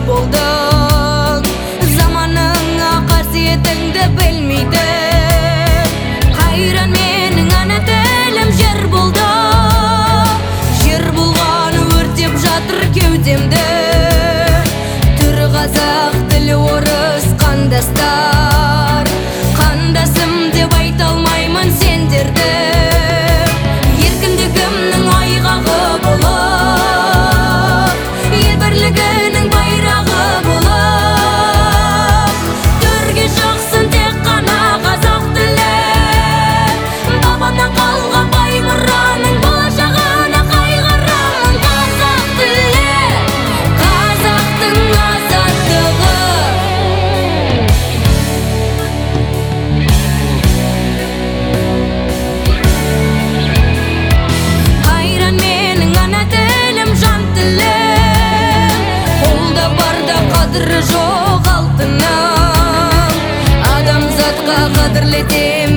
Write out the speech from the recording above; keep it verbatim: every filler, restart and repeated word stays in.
болдың. Заманыңа қасиетіңді білмейді. Қайран менің ана тілім жер болды. Жер болғаны өртеп жатыр кеудемді. Түрі қазақ, тілі орыс қандастар. Қандасым деп айта алмаймын сендерді. Еркіндігімнің айғағы болып, ел бірлігінің байрағы болып. Төрге шықсын тек қана қазақ тілі, бабамнан қалған бай мұраның болашағына қайғырамын. Қазақ тілі, қазақтың азаттығы. Қайран менің ана тілім, жан тілім. Қолда барда қадірі жоқ алтыным. Адамзатқа қадірлетем